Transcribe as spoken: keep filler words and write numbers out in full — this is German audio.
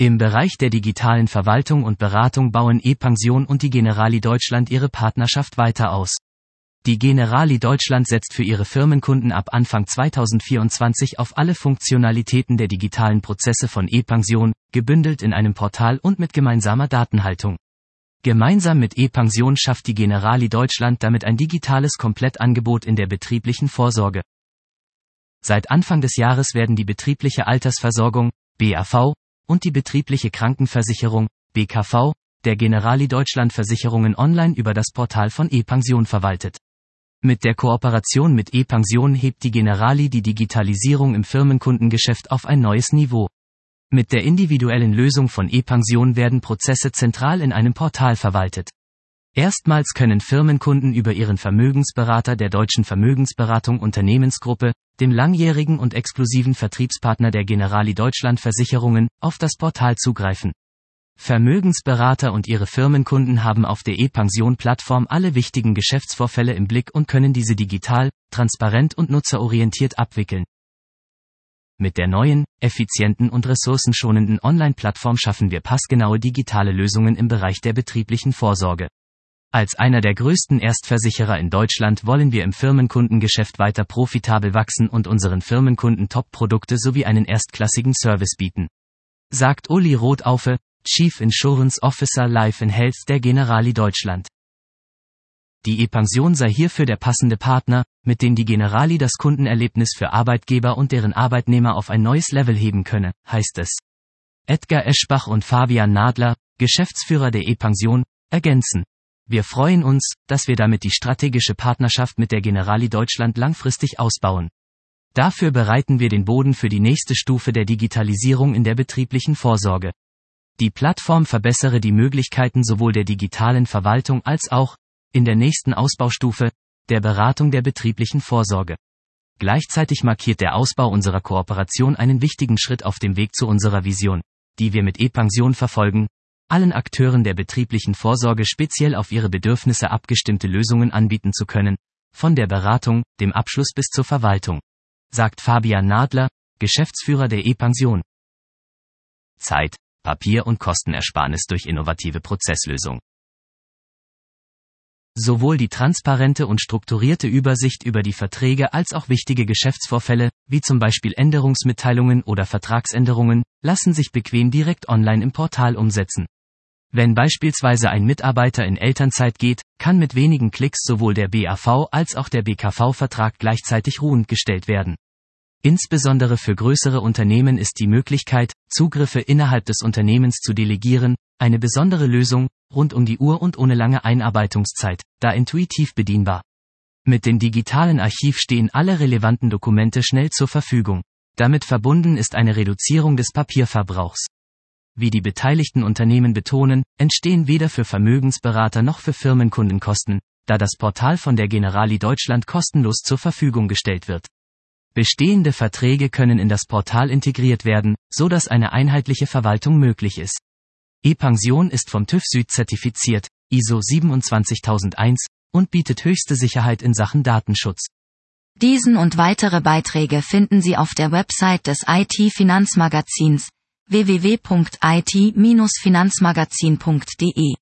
Im Bereich der digitalen Verwaltung und Beratung bauen ePension und die Generali Deutschland ihre Partnerschaft weiter aus. Die Generali Deutschland setzt für ihre Firmenkunden ab Anfang zweitausendvierundzwanzig auf alle Funktionalitäten der digitalen Prozesse von ePension, gebündelt in einem Portal und mit gemeinsamer Datenhaltung. Gemeinsam mit ePension schafft die Generali Deutschland damit ein digitales Komplettangebot in der betrieblichen Vorsorge. Seit Anfang des Jahres werden die betriebliche Altersversorgung, B A V, und die betriebliche Krankenversicherung, B K V, der Generali Deutschland Versicherungen online über das Portal von ePension verwaltet. Mit der Kooperation mit ePension hebt die Generali die Digitalisierung im Firmenkundengeschäft auf ein neues Niveau. Mit der individuellen Lösung von ePension werden Prozesse zentral in einem Portal verwaltet. Erstmals können Firmenkunden über ihren Vermögensberater der Deutschen Vermögensberatung Unternehmensgruppe, dem langjährigen und exklusiven Vertriebspartner der Generali Deutschland Versicherungen, auf das Portal zugreifen. Vermögensberater und ihre Firmenkunden haben auf der ePension-Plattform alle wichtigen Geschäftsvorfälle im Blick und können diese digital, transparent und nutzerorientiert abwickeln. Mit der neuen, effizienten und ressourcenschonenden Online-Plattform schaffen wir passgenaue digitale Lösungen im Bereich der betrieblichen Vorsorge. Als einer der größten Erstversicherer in Deutschland wollen wir im Firmenkundengeschäft weiter profitabel wachsen und unseren Firmenkunden Top-Produkte sowie einen erstklassigen Service bieten. Sagt Uli Rothaufe, Chief Insurance Officer Life and Health der Generali Deutschland. Die ePension sei hierfür der passende Partner, mit dem die Generali das Kundenerlebnis für Arbeitgeber und deren Arbeitnehmer auf ein neues Level heben könne, heißt es. Edgar Eschbach und Fabian Nadler, Geschäftsführer der ePension, ergänzen: Wir freuen uns, dass wir damit die strategische Partnerschaft mit der Generali Deutschland langfristig ausbauen. Dafür bereiten wir den Boden für die nächste Stufe der Digitalisierung in der betrieblichen Vorsorge. Die Plattform verbessere die Möglichkeiten sowohl der digitalen Verwaltung als auch, in der nächsten Ausbaustufe, der Beratung der betrieblichen Vorsorge. Gleichzeitig markiert der Ausbau unserer Kooperation einen wichtigen Schritt auf dem Weg zu unserer Vision, die wir mit ePension verfolgen, allen Akteuren der betrieblichen Vorsorge speziell auf ihre Bedürfnisse abgestimmte Lösungen anbieten zu können, von der Beratung, dem Abschluss bis zur Verwaltung, sagt Fabian Nadler, Geschäftsführer der ePension. Zeit, Papier- und Kostenersparnis durch innovative Prozesslösung. Sowohl die transparente und strukturierte Übersicht über die Verträge als auch wichtige Geschäftsvorfälle, wie zum Beispiel Änderungsmitteilungen oder Vertragsänderungen, lassen sich bequem direkt online im Portal umsetzen. Wenn beispielsweise ein Mitarbeiter in Elternzeit geht, kann mit wenigen Klicks sowohl der B A V als auch der B K V-Vertrag gleichzeitig ruhend gestellt werden. Insbesondere für größere Unternehmen ist die Möglichkeit, Zugriffe innerhalb des Unternehmens zu delegieren, eine besondere Lösung, rund um die Uhr und ohne lange Einarbeitungszeit, da intuitiv bedienbar. Mit dem digitalen Archiv stehen alle relevanten Dokumente schnell zur Verfügung. Damit verbunden ist eine Reduzierung des Papierverbrauchs. Wie die beteiligten Unternehmen betonen, entstehen weder für Vermögensberater noch für Firmenkunden Kosten, da das Portal von der Generali Deutschland kostenlos zur Verfügung gestellt wird. Bestehende Verträge können in das Portal integriert werden, so dass eine einheitliche Verwaltung möglich ist. ePension ist vom TÜV Süd zertifiziert, I S O siebenundzwanzigtausendeins, und bietet höchste Sicherheit in Sachen Datenschutz. Diesen und weitere Beiträge finden Sie auf der Website des I T-Finanzmagazins w w w punkt i t Bindestrich finanzmagazin punkt d e.